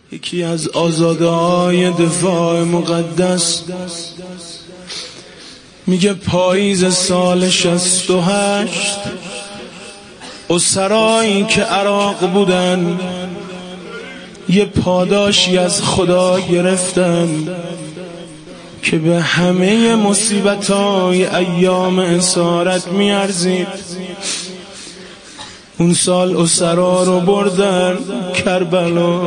یکی از آزاده‌های دفاع مقدس میگه پاییز سال 68 اسرایی که عراق بودن یه پاداشی از خدا گرفتن که به همه مصیبت‌های ایام اسارت میارزید. اون سال اسرا رو بردن کربلا.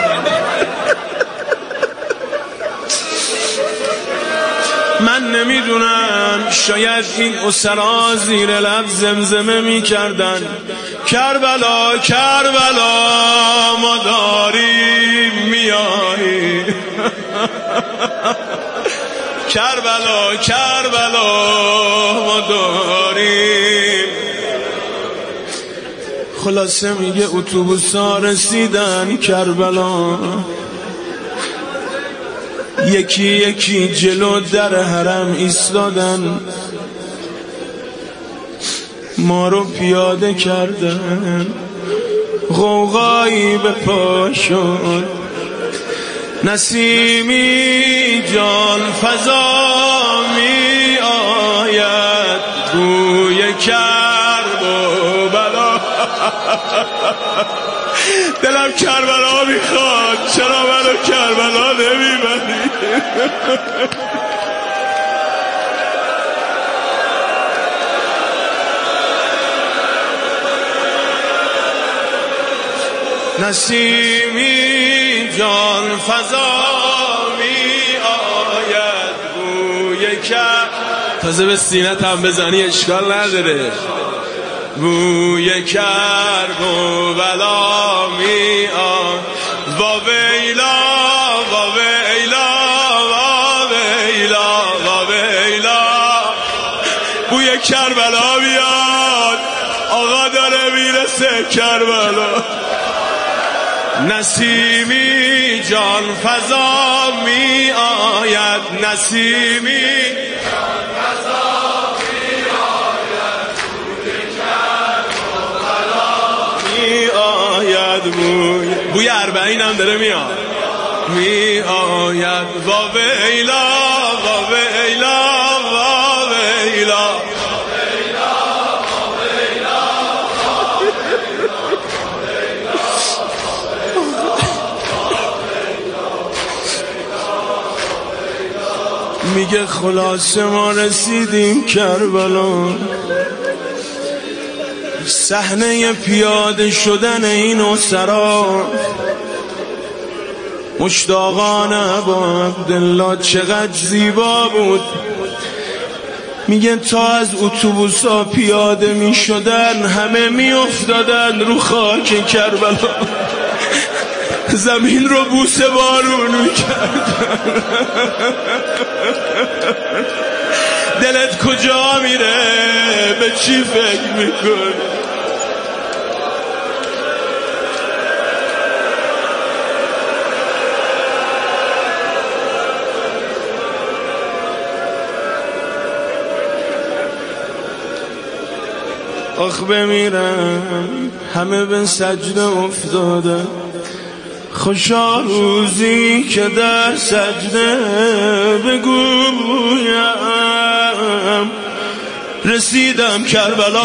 من نمیدونم، شاید این اسرا زیر لب زمزمه میکردن کربلا کربلا ما داریم میایی. کربلا کربلا ما داریم. خلاصه میگه اتوبوسا رسیدن کربلا، یکی یکی جلو در حرم ایستادن، ما رو پیاده کردن، غوغایی به پا شد. نسیمی جان فضا می آید، بوی کرب و بلا. دلم کربلا میخواد، چرا منو کربلا نمیبری؟ نسیمی جان فضا می آید، بوی کرب. تازه به سینت هم بزنی اشکال نداره. بوی کرب و بلا می آید. وا ویلا وا ویلا وا ویلا وا ویلا. بوی کربلا بیاد، آقا داره میرسه کربلا. نسیمی جان فضا می آید، نسیمی جان فضا می آید، بوی کرب و بلا می آید. بوی 40 هم داره میاد، می آید. وا ویلا وا ویلا وا ویلا. میگه خلاصه ما رسیدیم کربلا، صحنه پیاده شدن این اسرا. مشتاقانه با عبدالله چقدر زیبا بود. میگه تا از اتوبوسا پیاده میشدن همه میافتادن رو خاک کربلا، زمین رو بوسه بارون میکردن. دلت کجا میره؟ به چی فکر میکنی؟ آخ بمیرم، همه به سجده افتاده. خوشا روزی که در سجده بگویم رسیدم کربلا.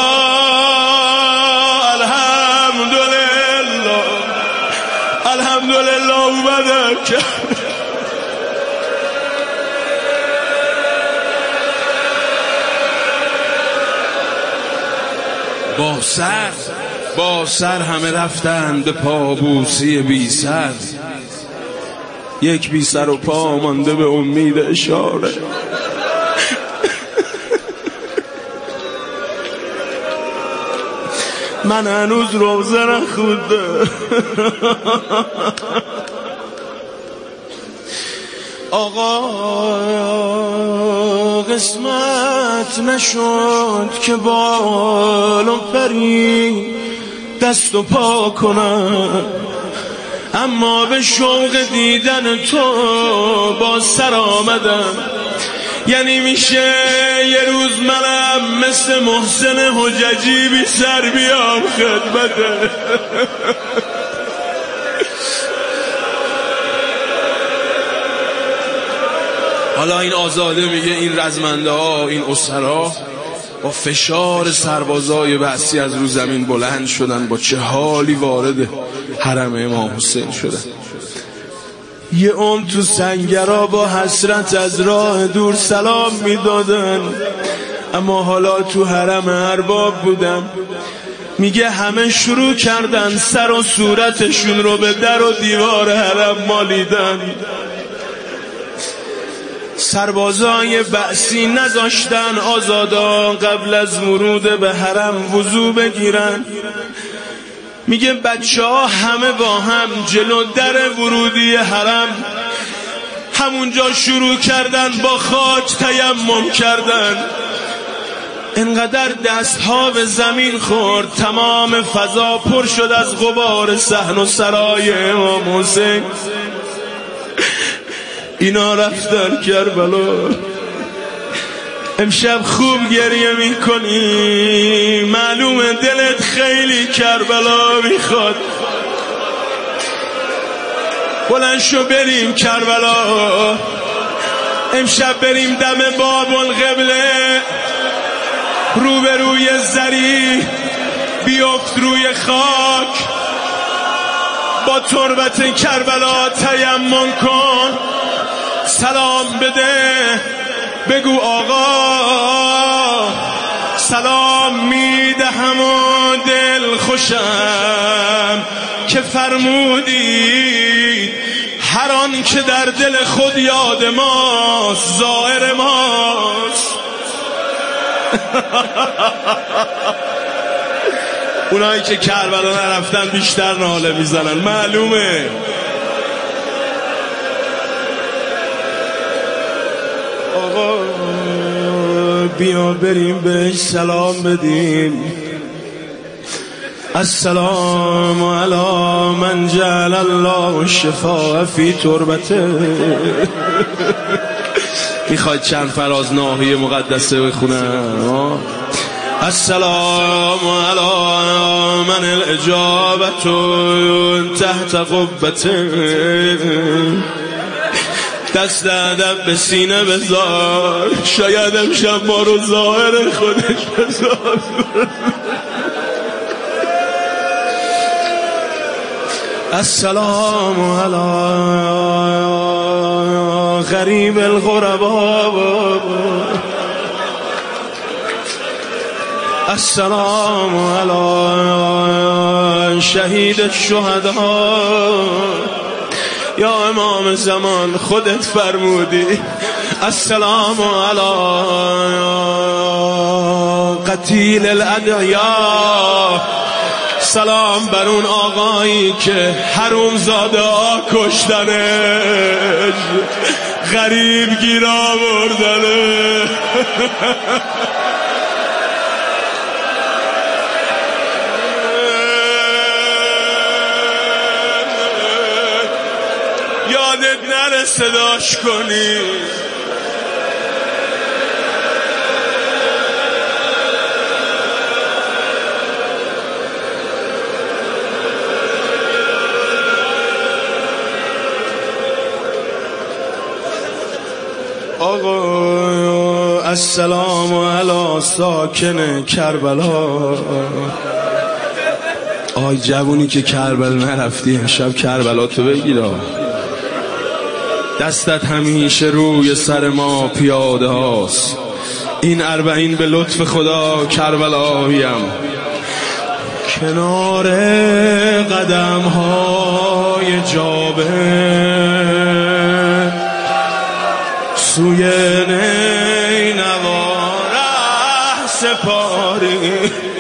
الحمدلله الحمدلله اومدم کربلا. با سر همه رفتن به پابوسی بی سر، یک بی سر و پا مانده به امید اشاره. من هنوز روزه نخوندم. آقا قسمت نشد که بال و پری دست و پا کنم، اما به شوق دیدن تو با سر آمدم. یعنی میشه یه روز منم مثل محسن حججی بی سر بیام خدمته. حالا این آزاده میگه این رزمنده ها، این اسرا با فشار سربازای بعثی از رو زمین بلند شدن، با چه حالی وارد حرم امام حسین شدن. یه عمر تو سنگرها با حسرت از راه دور سلام میدادن، اما حالا تو حرم ارباب بودن. میگه همه شروع کردن سر و صورتشون رو به در و دیوار حرم مالیدن. سربازای بعثی نذاشتن آزادان قبل از ورود به حرم وضو بگیرن. میگه بچه ها همه با هم جلو در ورودی حرم همونجا شروع کردن با خاک تیمم کردن. انقدر دستها به زمین خورد تمام فضا پر شد از غبار صحن و سرای امام حسین. اینا رفتن کربلا. امشب خوب گریه میکنی، معلومه دلت خیلی کربلا میخواد. بلند شو بریم کربلا، امشب بریم دم باب القبله، روبروی زری بیفت روی خاک، با تربت کربلا تیمم کن، سلام بده، بگو آقا سلام میدهم و دل خوشم که فرمودی هر آن که در دل خود یاد ماست ظاهر ماست. اونایی که کربلا نرفتن بیشتر ناله میزنن، معلومه. آقا بیا بریم بهش سلام بدیم. السلام علی من جعل الله الشفاء فی تربته. میخواید چند فراز ناحیه مقدسه بخونم؟ السلام علی من الاجابت تحت قبته. دست ادب به سینه بذار، شاید امشب ما رو ظاهر خودش بذار. السلام علی غریب الغربا. السلام علی شهید الشهدا. یا امام زمان خودت فرمودی. السلام علی قتیل الادعیا. سلام بر اون آقایی که حروم زاده ها کشتنش، غریب گیر آوردنه. یادت نره صداش کنی. آقا السلام علی ساکن کربلا. آی جوونی که کربلا نرفتی، امشب کربلا تو بگیر. دستت همیشه روی سر ما پیاده هاست. این 40 به لطف خدا کربلاییم. کنار قدم های جابر سوی نینوا ره سپاری.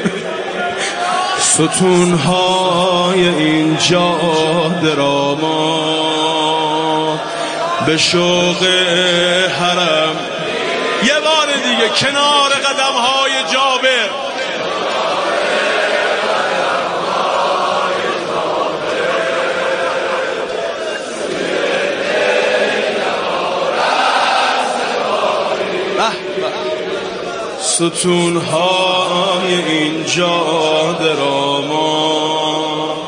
ستونهای این جاده را ما به شوق حرم. یه بار دیگه کنار قدم‌های جابر. ستونهای این جاده را ما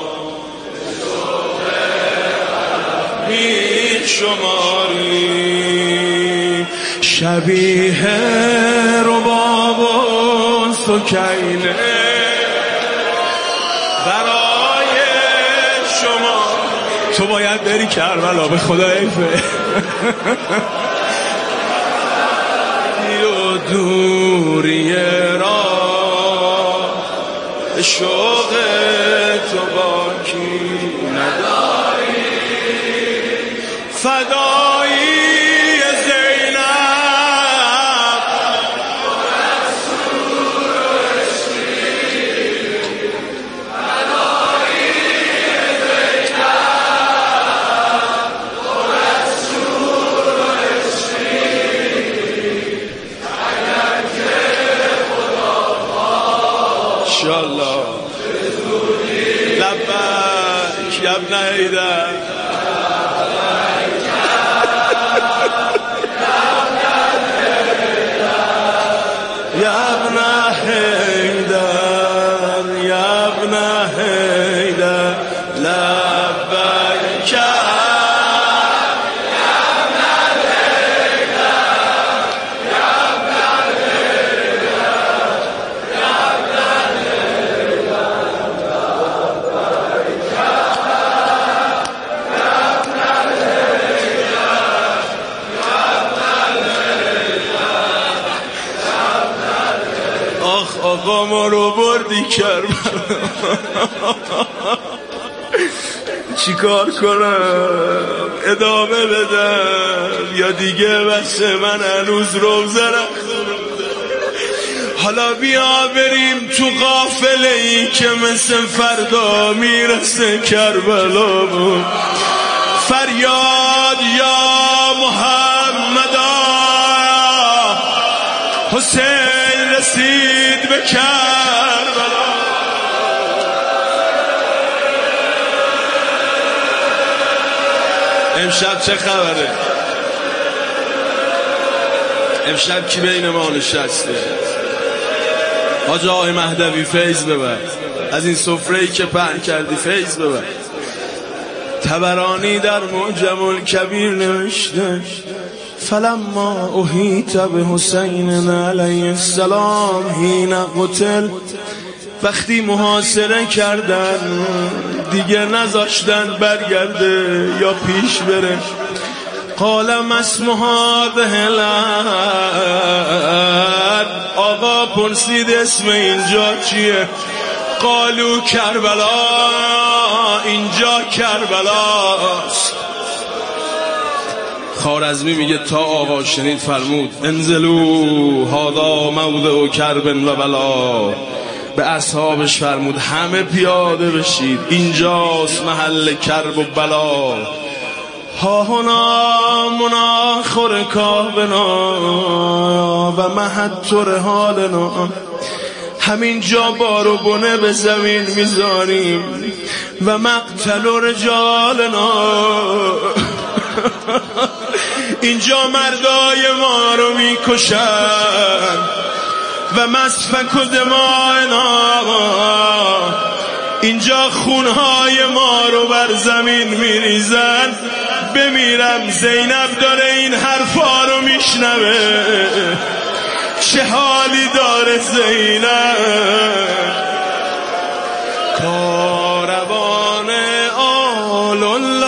می شماریم. شبیه رباب و سکینه برای شما. تو باید بری کربلا، به خدا حیفه. و دوری را شوق تو باکی نداری، فدایی زینب انشالله. لبک یا ابن حیدر، یا ابن حیدر، یا ابن حیدر، لبک آقا ما رو بردی کربلا. چی کار کنم؟ ادامه بدم یا دیگه بس؟ من هنوز روزه. حالا بیا بریم تو قافله ای که مثل فردا میرسه کربلا. فریاد یا محمدا، حسین رسید به کربلا. امشب چه خبره؟ امشب کی بین ما نشسته؟ حاج آقای مهدوی فیض ببر، از این سفره‌ای که پهن کردی فیض ببر. طبرانی در معجم الکبیر نوشته فلما احیط به حسین علیه السلام حین قتل، وقتی محاصره کردن دیگه نذاشتن برگرده یا پیش بره. قال ما اسم هذه الارض، آقا پرسید اسم اینجا چیه؟ قالو کربلا، اینجا کربلاست. خوارزمی میگه تا آقا شنید فرمود انزلو هذا موضع کرب و بلا. به اصحابش فرمود همه پیاده بشید، اینجاست محل کرب و بلا. ها هنا مناخر کابنا و محتر حالنا، همین جا بار و بنه به زمین میذاریم و مقتل و رجالنا. اینجا مردای ما رو میکشن و مسفک و دمائنا، اینجا خونهای ما رو بر زمین میریزن. بمیرم زینب داره این حرفا رو میشنوه، چه حالی داره زینب. کاروان آل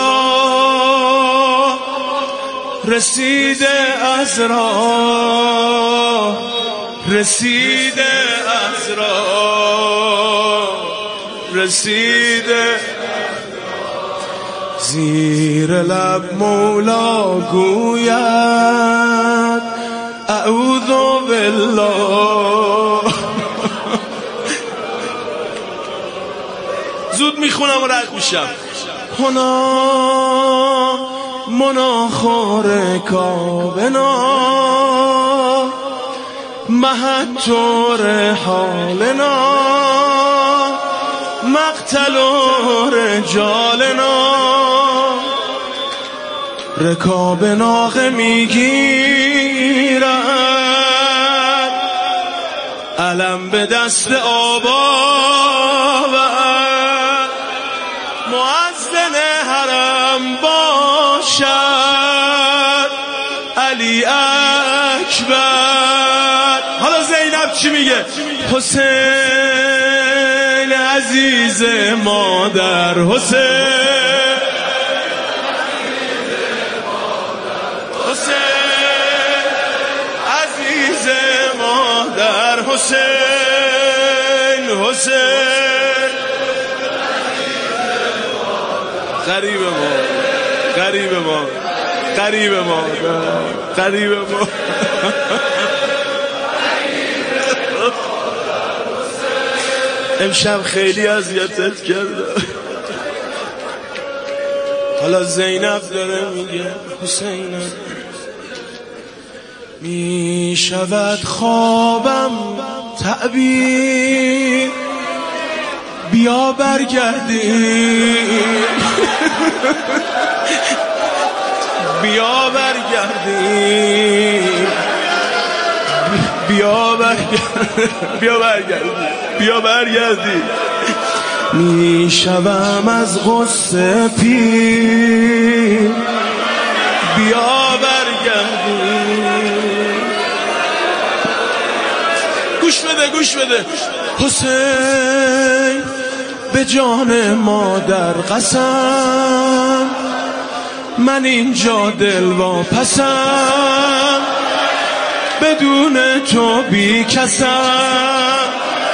الله رسیده از راه، رسیده از راه، رسیده. زیر لب مولا گوید اعوذ بالله. زود میخونم و رد میشم. هنا مناخور کابنا محتور حالنا مقتل رجالنا. رکاب ناقه میگیرد، علم به دست آبا و مؤذن حرم باشد علی اکبر. حالا زینب چی میگه؟ حسین عزیز مادر، حسین، حسین عزیز مادر، حسین، حسین غریب ما، غریب ما، غریب ما، غریب ما. امشب خیلی اذیتت کردم. حالا زینب داره میگه حسین می شود خوابم تعبیر، بیا برگردیم، بیا برگردیم، بیا برگردیم، بیا برگردیم، بیا برگردیم. می شوم از غصه پیر، بیا برگردیم. گوش بده، گوش بده. حسین به جان مادر قسم، من اینجا دل واپسم، بدون تو بی کسم.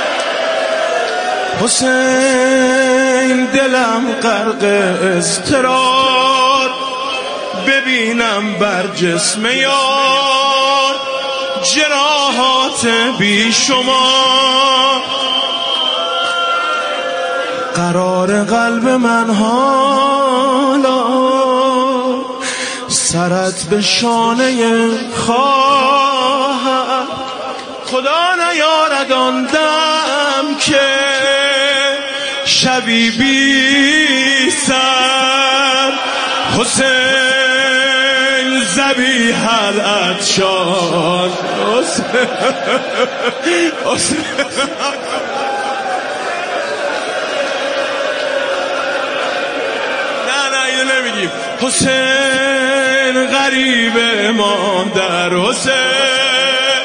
حسین دلم غرق اضطرار، ببینم بر جسم یار جراحات بی شما. قرار قلب من حالا سرت به شانه خواهد، خدا نیارد آن دم که شبی بی سر. حسین ذبیح العطشان، حسین نمیگیم. حسین غریب مادر، حسین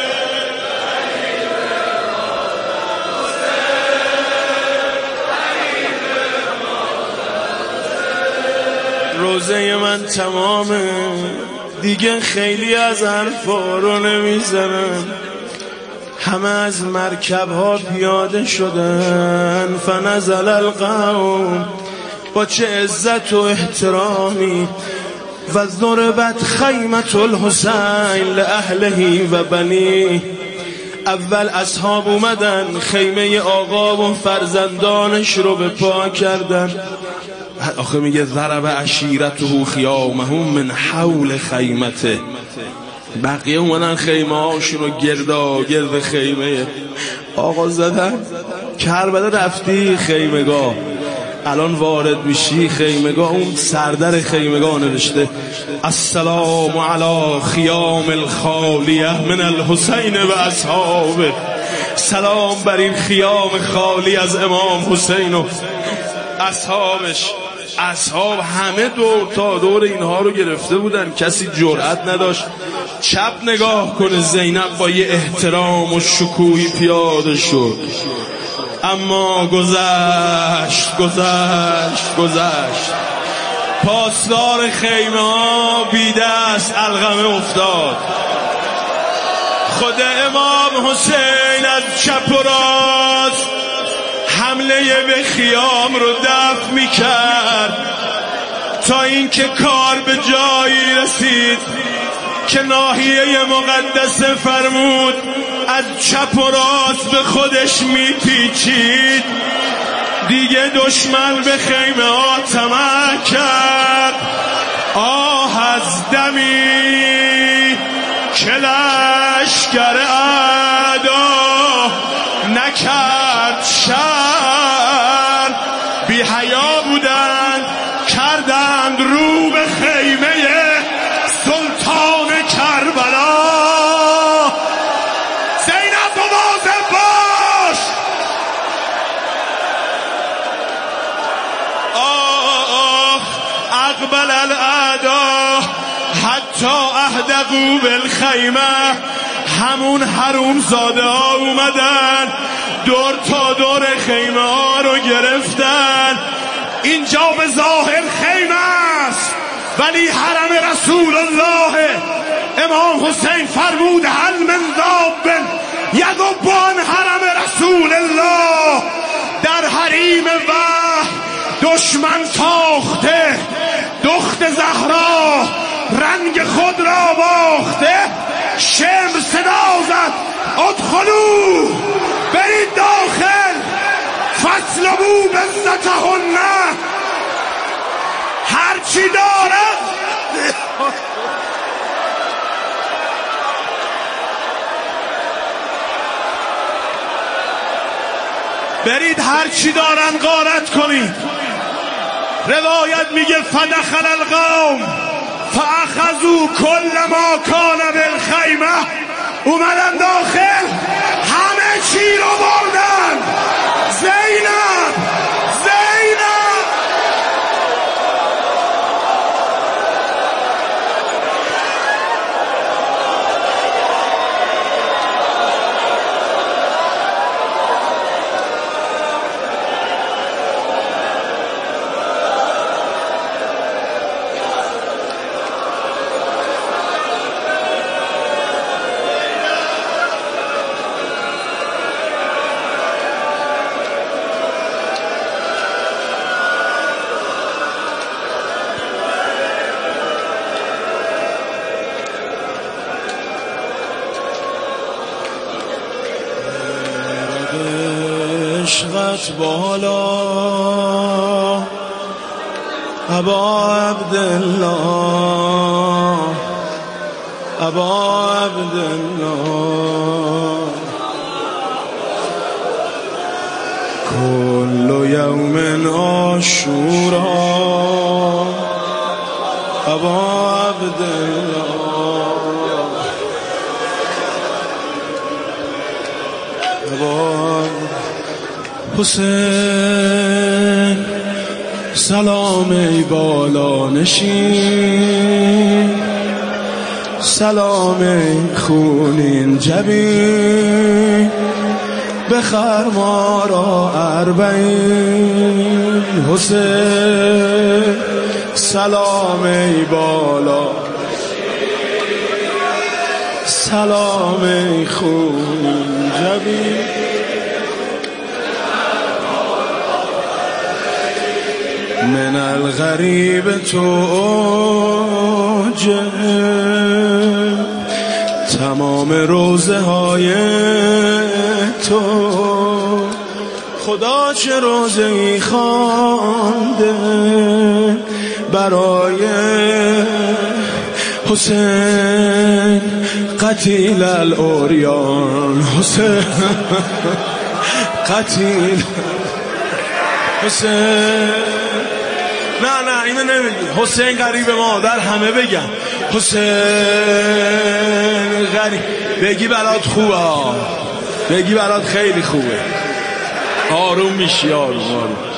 روزه من تمامه دیگه، خیلی از حرفا رو نمیزنم. همه از مرکب ها پیاده شدن، فنزل القوم با چه عزت و احترامی، و ضربت خیمة الحسین لأهله و بنی. اول اصحاب اومدن خیمه آقا و فرزندانش رو به پا کردن. آخه میگه ضرب عشیرته خیامهم من حول خیمته. بقیه اومدن خیمه هاشون رو گرد خیمه آقا زدن. کربلا رفتی خیمگاه، الان وارد میشی خیمگاه، اون سردر خیمگاه نوشته السلام علی خیام الخالیه من الحسین و اصحابه. سلام بر این خیام خالی از امام حسین و اصحابش. اصحاب همه دور اینها رو گرفته بودن، کسی جرأت نداشت چپ نگاه کنه. زینب با یه احترام و شکوهی پیاده شد، اما گذشت. پاسدار خیمه ها بی دست علقمه افتاد. خود امام حسین از چپ و راست حمله به خیام رو دفع می کرد، تا اینکه کار به جایی رسید که ناحیه مقدس فرمود از چپ و راست به خودش میپیچید. دیگه دشمن به خیمه ها طمع کرد. آه از دمی که لشکر اعدا نکرد شر، بی حیا بودند کردند رو به خیمه سلطان کربلا. زینب مواظب باش. اقبل الاعدا حتی اهدقوا بالخیمه، همون حروم زاده ها اومدن دور تا دور خیمه ها رو گرفتن. اینجا به ظاهر خیمه است ولی حرم رسول الله. امام حسین فرمود هل من ذاب یذب عن حرم رسول الله. در حریم وحی دشمن تاخته، دخت زهرا رنگ خود را باخته. شمر صدا زد ادخلوا، برید داخل، فاطلبوا بزتهن، هرچی دارد برید هرچی دارن غارت کنید. روایت میگه فدخل القوم فاخذوا کل ما کان بالخیمه، اومدن داخل همه چی رو بردن. زینب عشقت بالا ابا عبدالله، ابا عبدالله. کل یوم عاشورا ابا عبدالله. حسین سلام ای بالا نشین، سلام ای خونین جبین، بخر ما را اربعین. حسین سلام ای بالا، سلام ای خونین جبین، من الغریب تو تمام روزه های تو. خدا چه روزه ای خوانده برای حسین قتیل الاوریان. حسین قتیل حسین، نه اینو نمیگی. حسین غریب ما در همه بگن حسین غریب. بگی برات خوبه، بگی برات خیلی خوبه. آروم میشی، آروم.